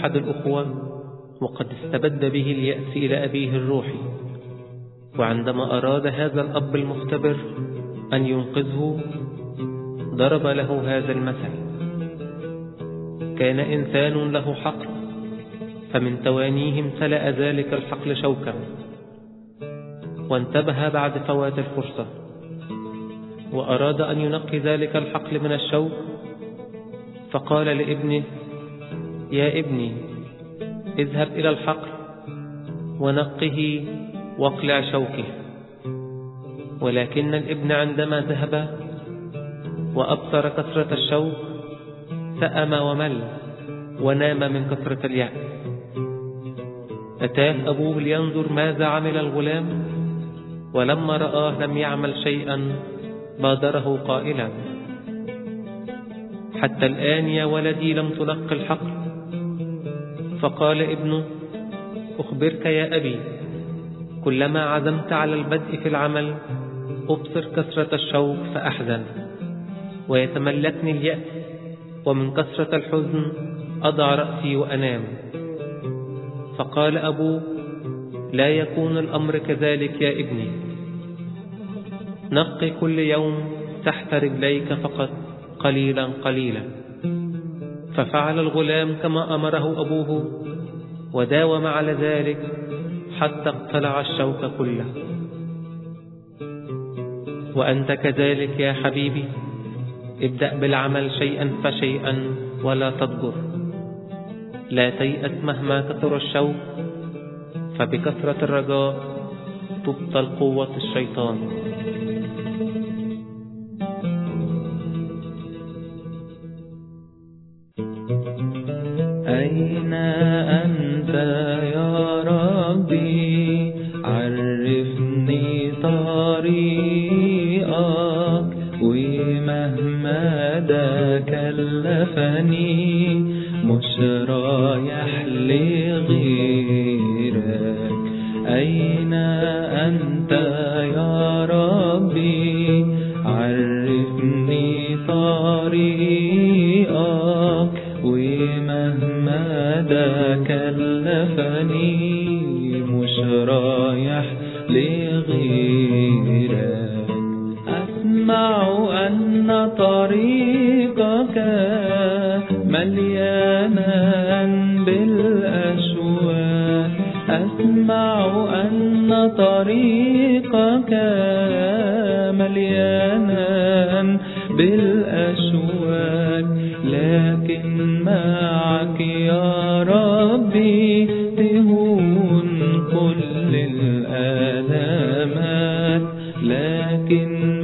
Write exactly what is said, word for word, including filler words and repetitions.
أحد الأخوة وقد استبد به اليأس إلى أبيه الروحي. وعندما أراد هذا الأب المختبر أن ينقذه ضرب له هذا المثل: كان إنسان له حقل، فمن توانيه امتلأ ذلك الحقل شوكا، وانتبه بعد فوات الفرصة، وأراد أن ينقي ذلك الحقل من الشوك، فقال لابنه: يا ابني، اذهب إلى الحقل ونقه واقلع شوكه. ولكن الابن عندما ذهب وأبصر كثرة الشوك سأم ومل ونام من كثرة اليأس. أتاه أبوه لينظر ماذا عمل الغلام، ولما رآه لم يعمل شيئا بادره قائلا: حتى الآن يا ولدي لم تنق الحقل؟ فقال ابنه: أخبرك يا أبي، كلما عزمت على البدء في العمل أبصر كثرة الشوك فأحزن، ويتملكني اليأس، ومن كثرة الحزن أضع رأسي وأنام. فقال أبوه: لا يكون الأمر كذلك يا ابني، نقي كل يوم تحت رجليك فقط قليلا قليلا. ففعل الغلام كما أمره أبوه، وداوم على ذلك حتى اقتلع الشوك كله. وأنت كذلك يا حبيبي، ابدأ بالعمل شيئا فشيئا ولا تضجر، لا تيأس مهما كثر الشوك، فبكثرة الرجاء تبطل قوة الشيطان. أين أنت يا ربي؟ عرفني طريقك، ومهما ده كلفني مش رايح لغيرك. أين أنت يا ربي؟ عرفني طريقك، ومهما ده كلفني مش رايح لغيرك. أسمع أن طريقك مليانا بالأشواق، أسمع أن طريقك مليانا بالأشواق، لكن معك يا ربي تهون كل الآلامات، لكن